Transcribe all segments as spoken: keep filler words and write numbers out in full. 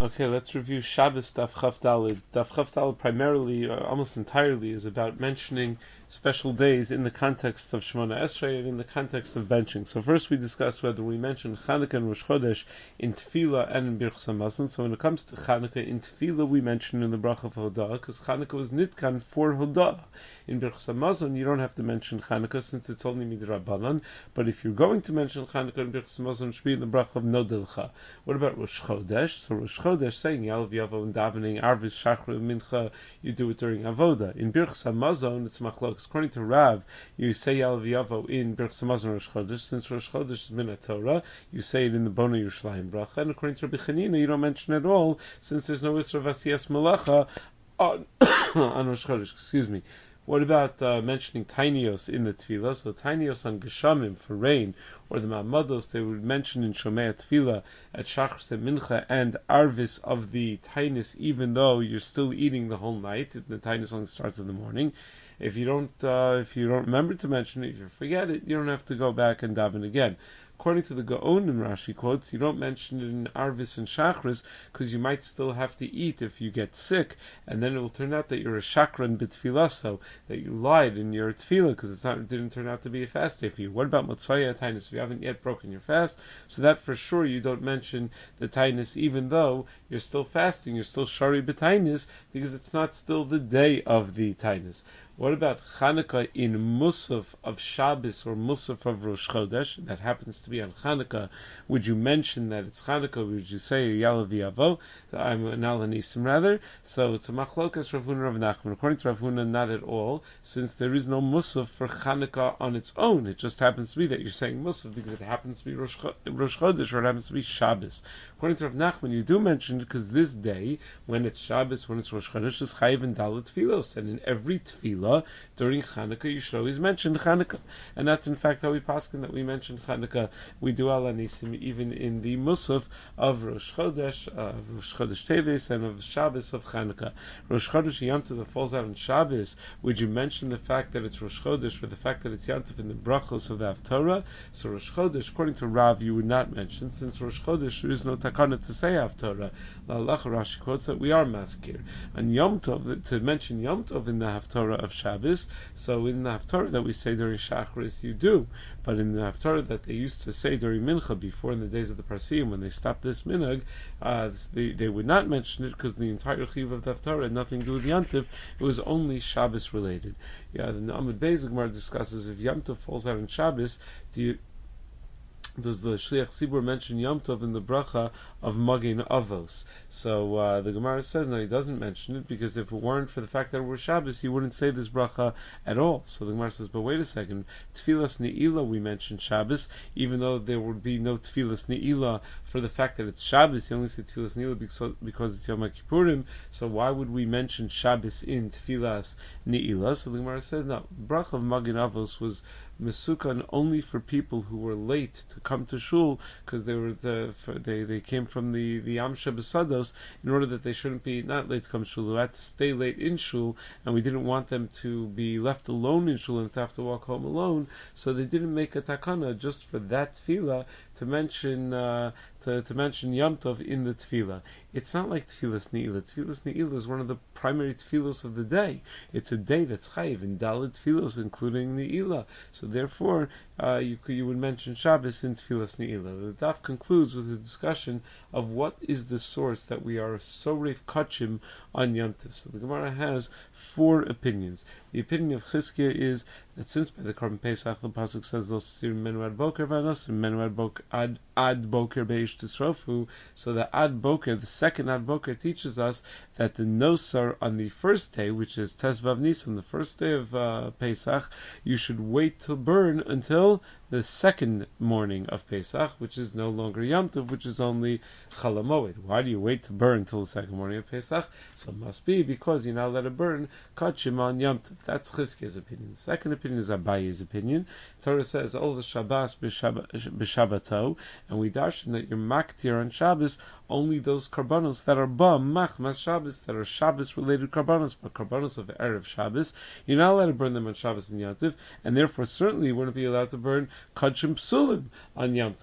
Okay, let's review Shabbos Daf Chaf Daled. Daf Chaf Daled primarily, uh, almost entirely, is about mentioning special days in the context of Shemona Esrei and in the context of benching. So first we discussed whether we mention Chanukah and Rosh Chodesh in Tefillah and in Birchas Hamazon. So when it comes to Chanukah in Tefillah, we mention in the Bracha of Hodah, because Chanukah was nitkan for Hodah. In Birchas Hamazon, you don't have to mention Chanukah since it's only midrabanan. But if you're going to mention Chanukah in Birchas Hamazon, it should be in the Bracha of Nodilcha. What about Rosh Chodesh? So Rosh Chodesh saying Yalav Yavo and davening Arvis Shachar Mincha, you do it during Avoda. In Birchas Hamazon, it's machlokes. According to Rav, you say Yalav Yavo in Birchas Hamazon Rosh Chodesh. Since Rosh Chodesh is min Torah, you say it in the Bona Yerushalayim bracha. And according to Rabbi Chanina, you don't mention it at all, since there's no Isra Vasiyas Malacha on on Rosh Chodesh. Excuse me. What about uh, mentioning Tainios in the Tefillah? So Tainios on Geshamim for rain, or the Ma'amados, they would mention in Shomei Tefillah at Shachar Mincha and Arvis of the Tainis, even though you're still eating the whole night. The Tainis only starts in the morning. If you don't, uh, if you don't remember to mention it, if you forget it, you don't have to go back and daven again. According to the Gaon in Rashi quotes, you don't mention it in Arvis and Shachris because you might still have to eat if you get sick, and then it will turn out that you're a Shakran b'tfilaso, that you lied in your tefillah because it's not, it didn't turn out to be a fast day for you. What about Motzaya Tainus? If you haven't yet broken your fast, so that for sure you don't mention the Tainus even though you're still fasting, you're still Shari b'Tainus because it's not still the day of the Tainus. What about Chanukah in Musaf of Shabbos or Musaf of Rosh Chodesh? That happens to be on Chanukah. Would you mention that it's Chanukah? Would you say Yalav Yavo? I'm an Alanisim rather. So it's a Machlokas Rav Huna Rav Nachman. According to Rav Huna, not at all, since there is no Musaf for Chanukah on its own. It just happens to be that you're saying Musaf because it happens to be Rosh Chodesh or it happens to be Shabbos. According to Rav Nachman, you do mention it because this day, when it's Shabbos, when it's Rosh Chodesh, is Chayiv and Dalet Tfilos, and in every Tfilah during Chanukah, you should always mention Chanukah, and that's in fact how we paskin that we mention Chanukah. We do Al Anisim even in the Musaf of Rosh Chodesh, of Rosh Chodesh Teves, and of Shabbos of Chanukah. Rosh Chodesh Yom Tov that falls out on Shabbos. Would you mention the fact that it's Rosh Chodesh or the fact that it's Yom Tov in the brachos of the Haftorah? So Rosh Chodesh, according to Rav, you would not mention, since Rosh Chodesh there is no takana to say Haftorah. Allah Rashi quotes that we are maskir. And Yom Tov, to mention Yom Tov in the Haftorah of Shabbos, so in the Haftarah that we say during Shacharis, you do, but in the Haftarah that they used to say during Mincha, before in the days of the Parsim, when they stopped this minhag, uh, they, they would not mention it because the entire Chiv of the Haftarah had nothing to do with Yantif, it was only Shabbos related. Yeah, the Amud Beis Gemara discusses if Yom Tov falls out on Shabbos, do you does the Shliach Tzibur mention Yom Tov in the bracha of Magen Avos? So uh, the Gemara says no, he doesn't mention it because if it weren't for the fact that it was Shabbos, he wouldn't say this bracha at all. So the Gemara says, but wait a second, Tfilas Ne'ilah we mentioned Shabbos, even though there would be no Tfilas Ne'ilah for the fact that it's Shabbos. He only said Tfilas Ne'ilah because, because it's Yom Kippurim. So why would we mention Shabbos in Tfilas Ne'ilah? So the Gemara says no, the bracha of Magen Avos was Mesukan only for people who were late to come to shul because they were the, for, they they came from the the Amsha Besados in order that they shouldn't be not late to come to shul, who had to stay late in shul, and we didn't want them to be left alone in shul and to have to walk home alone. So they didn't make a takana just for that tefillah to mention uh, to to mention Yom Tov in the tefillah. It's not like Tfilas Ne'ilah. Tfilas Ne'ilah is one of the primary tefillos of the day. It's a day that's chayiv in Dalit tefillos, including Ne'ilah. So therefore, uh, you could, you would mention Shabbos in Tfilas Ne'ilah. The daf concludes with a discussion of what is the source that we are so reif kachim on Yom Tov. So the Gemara has four opinions. The opinion of Chizkiah is that since by the Korban Pesach the pasuk says they'll steer menu ad boker v'anos and menu ad boker ad ad boker beish tisrofu, so the ad boker, the second ad boker, teaches us that the nosar on the first day, which is Tes Vav Nisan, the first day of uh, Pesach, you should wait to burn until the second morning of Pesach, which is no longer Yom Tov, which is only Chol Hamoed. Why do you wait to burn until the second morning of Pesach? So it must be because you're not let it burn Kachim on Yom Tov. That's Chizkiah's opinion. The second opinion is Abaye's opinion. Torah says all the Shabbos b'Shabbato, and we darshan that you're maktir on Shabbos only those karbanos that are ba machmas Shabbos, that are Shabbos related karbanos, but karbanos of Erev Shabbos, you're not allowed to burn them on Shabbos and Yom Tov, and therefore certainly you wouldn't be allowed to burn Kachim Psulim on Yom Tov.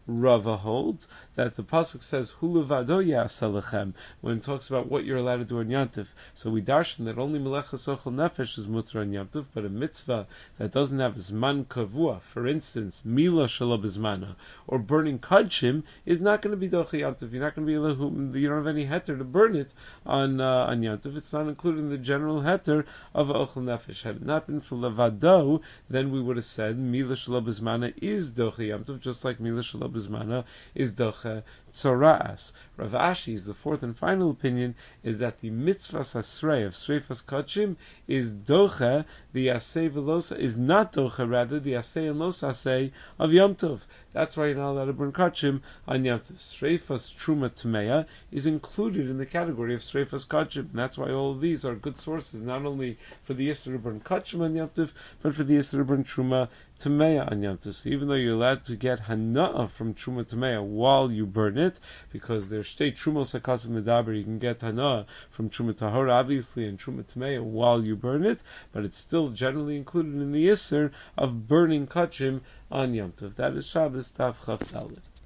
Rava holds that the pasuk says Huluvado Ya'asalechem when it talks about what you're allowed to do on Yantif. So we darshan that only Melechas Ochel Nefesh is mutter on Yantif, but a mitzvah that doesn't have Zman Kavua, for instance, Mila Shalom Bizmana, or burning Kadshim, is not going to be Doche Yantif. You're not going to be able to, you don't have any heter to burn it on uh, on Yantif. It's not included in the general heter of Ochel Nefesh. Had it not been for Levado, then we would have said Mila Shalom Bizmana is Doche Yantif, just like Mila Shalom Bizmana is Doche Tzoraas. Rav Ashi's, the fourth and final opinion, is that the mitzvah sasrei of Sreifas Kachim is doche, the asay velosa is not doche, rather the asay and los asay of Yom Tov. That's why you're not allowed to burn Kachim on Yom Tov. Sreifas Truma Tmeya is included in the category of Sreifas Kachim, and that's why all of these are good sources, not only for the Yisr to burn Kachim on Yom Tov, but for the Yisr to burn Truma Tmeya on Yom Tov. So even though you're allowed to get Hana'ah from Truma Tmeya while you burn it, because there's state Truma Sakasim Medaber, you can get Hana'ah from Truma Tahor, obviously, and Truma Tmeya while you burn it, but it's still generally included in the Yisr of burning Kachim on Yom Tov. That is Shabbos Tav Chaf Dalet.